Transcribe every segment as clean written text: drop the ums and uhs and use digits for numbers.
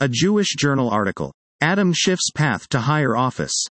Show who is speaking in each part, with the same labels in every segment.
Speaker 1: A Jewish Journal article. Adam Schiff's path to higher office.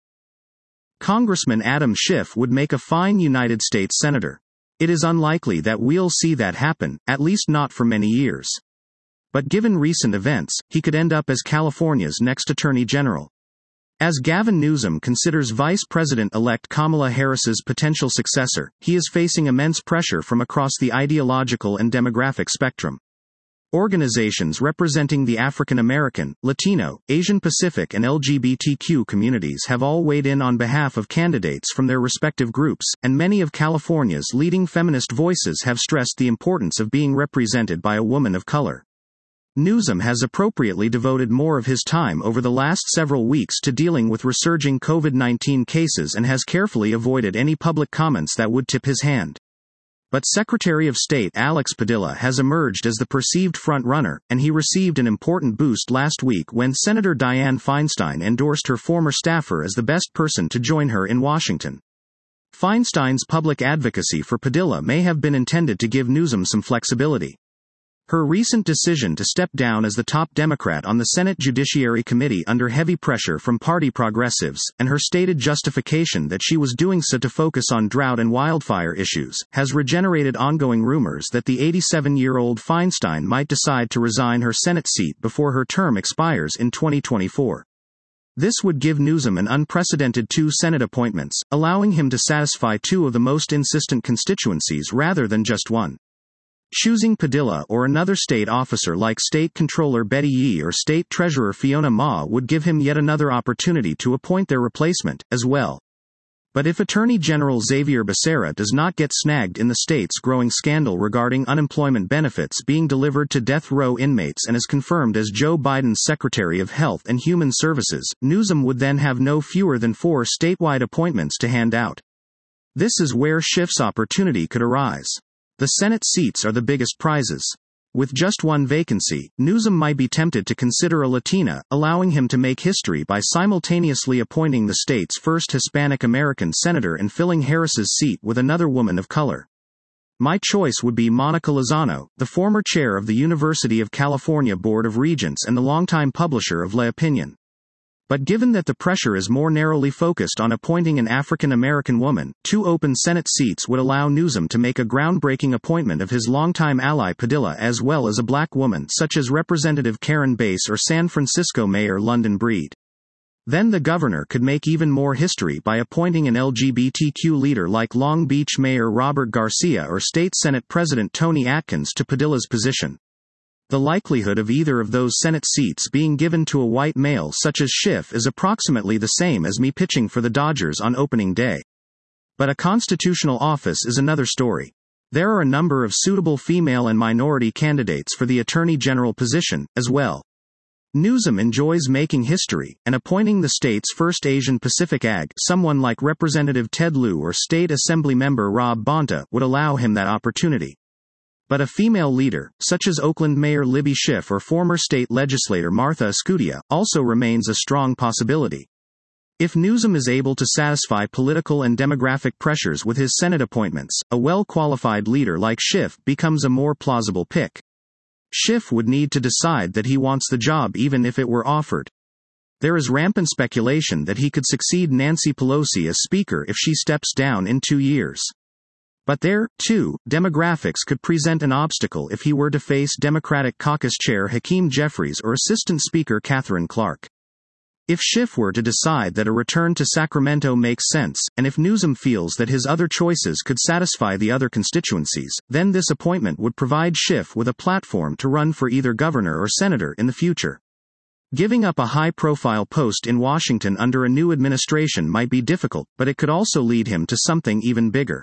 Speaker 1: Congressman Adam Schiff would make a fine United States senator. It is unlikely that we'll see that happen, at least not for many years. But given recent events, he could end up as California's next Attorney General. As Gavin Newsom considers Vice President-elect Kamala Harris's potential successor, he is facing immense pressure from across the ideological and demographic spectrum. Organizations representing the African American, Latino, Asian Pacific and LGBTQ communities have all weighed in on behalf of candidates from their respective groups, and many of California's leading feminist voices have stressed the importance of being represented by a woman of color. Newsom has appropriately devoted more of his time over the last several weeks to dealing with resurging COVID-19 cases and has carefully avoided any public comments that would tip his hand. But Secretary of State Alex Padilla has emerged as the perceived front-runner, and he received an important boost last week when Senator Dianne Feinstein endorsed her former staffer as the best person to join her in Washington. Feinstein's public advocacy for Padilla may have been intended to give Newsom some flexibility. Her recent decision to step down as the top Democrat on the Senate Judiciary Committee under heavy pressure from party progressives, and her stated justification that she was doing so to focus on drought and wildfire issues, has regenerated ongoing rumors that the 87-year-old Feinstein might decide to resign her Senate seat before her term expires in 2024. This would give Newsom an unprecedented 2 Senate appointments, allowing him to satisfy 2 of the most insistent constituencies rather than just one. Choosing Padilla or another state officer like State Controller Betty Yee or State Treasurer Fiona Ma would give him yet another opportunity to appoint their replacement, as well. But if Attorney General Xavier Becerra does not get snagged in the state's growing scandal regarding unemployment benefits being delivered to death row inmates and is confirmed as Joe Biden's Secretary of Health and Human Services, Newsom would then have no fewer than 4 statewide appointments to hand out. This is where Schiff's opportunity could arise. The Senate seats are the biggest prizes. With just one vacancy, Newsom might be tempted to consider a Latina, allowing him to make history by simultaneously appointing the state's first Hispanic American senator and filling Harris's seat with another woman of color. My choice would be Monica Lozano, the former chair of the University of California Board of Regents and the longtime publisher of L'Opinion. But given that the pressure is more narrowly focused on appointing an African American woman, 2 open Senate seats would allow Newsom to make a groundbreaking appointment of his longtime ally Padilla as well as a black woman such as Representative Karen Bass or San Francisco Mayor London Breed. Then the governor could make even more history by appointing an LGBTQ leader like Long Beach Mayor Robert Garcia or State Senate President Tony Atkins to Padilla's position. The likelihood of either of those Senate seats being given to a white male such as Schiff is approximately the same as me pitching for the Dodgers on opening day. But a constitutional office is another story. There are a number of suitable female and minority candidates for the Attorney General position, as well. Newsom enjoys making history, and appointing the state's first Asian Pacific AG, someone like Representative Ted Lieu or State Assembly Member Rob Bonta, would allow him that opportunity. But a female leader, such as Oakland Mayor Libby Schiff or former state legislator Martha Escutia, also remains a strong possibility. If Newsom is able to satisfy political and demographic pressures with his Senate appointments, a well-qualified leader like Schiff becomes a more plausible pick. Schiff would need to decide that he wants the job even if it were offered. There is rampant speculation that he could succeed Nancy Pelosi as Speaker if she steps down in 2 years. But there, too, demographics could present an obstacle if he were to face Democratic Caucus Chair Hakeem Jeffries or Assistant Speaker Katherine Clark. If Schiff were to decide that a return to Sacramento makes sense, and if Newsom feels that his other choices could satisfy the other constituencies, then this appointment would provide Schiff with a platform to run for either governor or senator in the future. Giving up a high-profile post in Washington under a new administration might be difficult, but it could also lead him to something even bigger.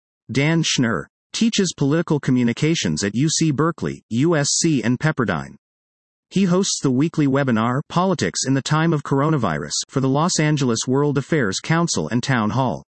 Speaker 1: Dan Schnur teaches political communications at UC Berkeley, USC and Pepperdine. He hosts the weekly webinar, Politics in the Time of Coronavirus, for the Los Angeles World Affairs Council and Town Hall.